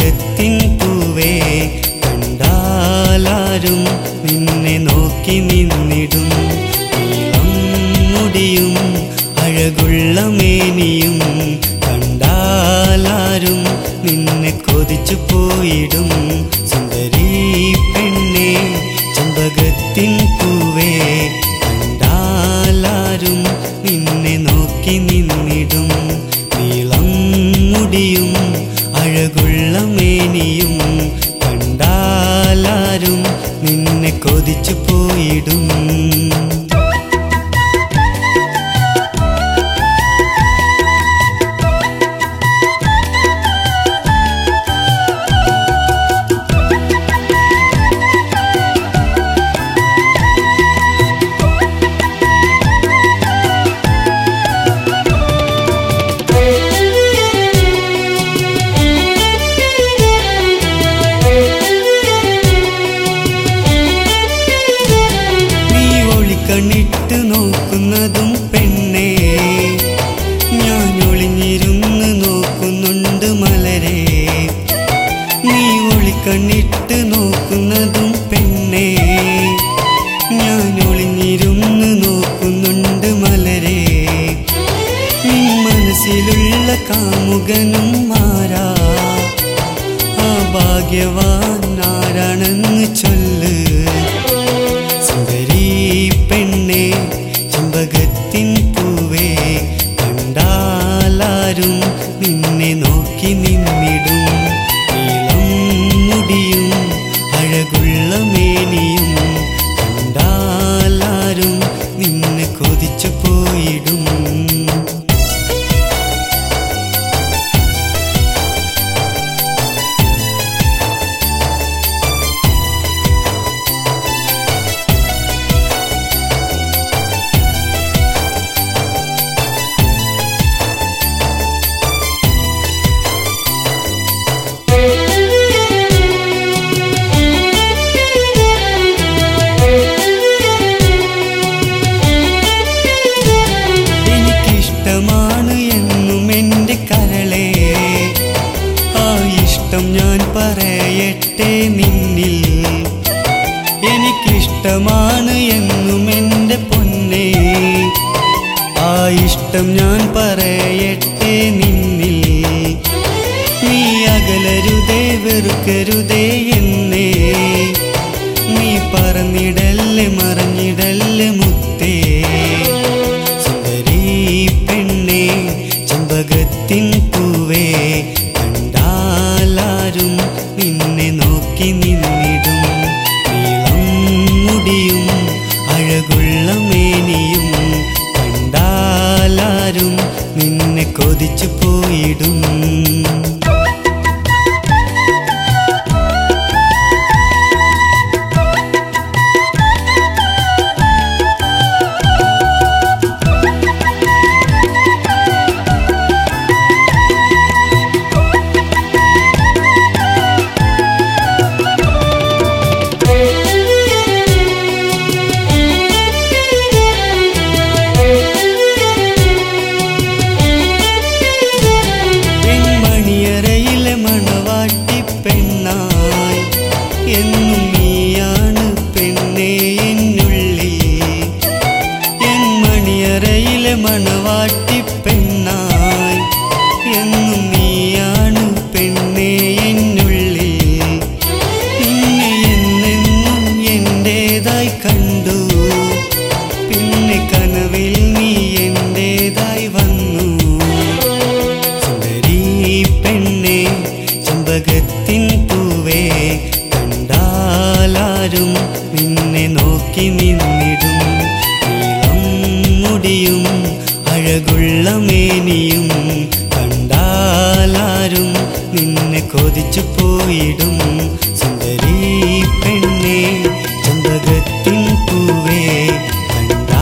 ചെമ്പകത്തിൻ പൂവേ കണ്ടാലാരും നിന്നെ നോക്കി നിന്നിടും. നീളം മുടിയും അഴകുള്ള മേനിയും കണ്ടാലാരും നിന്നെ കൊതിച്ചു പോയിടും. സുന്ദരി പെണ്ണേ ചെമ്പകത്തിൻ പൂവേ കണ്ടാലാരും നിന്നെ നോക്കി നിന്നിടും. നീളം മുടിയും അഴകുള്ള മേനിയും കണ്ടാലാരും നിന്നെ കൊതിച്ചു പോയിടും. കണ്ണിട്ട് നോക്കുന്നതും പെണ്ണേ ഞാൻ ഒളിഞ്ഞിരുന്ന് നോക്കുന്നുണ്ട് മലരെ. നീ ഒളിക്കണ്ണിട്ട് നോക്കുന്നതും പെണ്ണേ ഞാൻ ഒളിഞ്ഞിരുന്ന് നോക്കുന്നുണ്ട് മലരെ. നിൻ മനസ്സിലുള്ള കാമുകനും ആരാ? ആ ഭാഗ്യവാൻ ആരാണെന്ന് ചൊല്ല്. സുന്ദരി പെണ്ണേ ചെമ്പകത്തിൻ പൂവേ കണ്ടാലാരും നിന്നെ നോക്കി നിന്നിടും. നീളം മുടിയും അഴകുള്ള മേനിയും കണ്ടാലാരും നിന്നെ കൊതിച്ചു പോയിടും. എനിക്കിഷ്ടമാണ് എന്നും എൻ്റെ കരളേ, ആ ഇഷ്ടം ഞാൻ പറയട്ടെ നിന്നിൽ. എനിക്കിഷ്ടമാണ് എന്നും എൻ്റെ പൊന്നേ, ആ ഇഷ്ടം ഞാൻ പറയട്ടെ നിന്നിൽ. നീ അകലരുതേ വെറുക്കരുതേ എന്നെ, നീ പറഞ്ഞിടല്ലേ മറഞ്ഞിടല്ലേ മുത്തേ. സുന്ദരി പെണ്ണേ ചെമ്പകത്തിൻ പൂവേ കണ്ടാലാരും നിന്നെ നോക്കി നിന്നിടും. നീളം മുടിയും അഴകുള്ള മേനിയും കണ്ടാലാരും നിന്നെ കൊതിച്ചു പോയിടും. പെണ്ണായി എന്നും നീയാണ് പെണ്ണേ എന്നുള്ളിൽ. എൻ മണിയറയിലെ മണവാട്ടി പെണ്ണായി എന്നും നീയാണ് പെണ്ണേ എന്നുള്ളിൽ. നിന്നെ എന്നെന്നും എന്റേതായി കണ്ടു, പിന്നെ കനവിൽ നീ എന്റേതായി വന്നു. സുന്ദരി പെണ്ണേ ചെമ്പകത്തിൻ പൂവേ കണ്ടാലാരും നിന്നെ നോക്കി നിന്നിടും. നീളം മുടിയും അഴകുള്ള മേനിയും കണ്ടാലാരും നിന്നെ കൊതിച്ചു പോയിടും. സുന്ദരി പെണ്ണേ ചെമ്പകത്തിൻ പൂവേ കണ്ടാ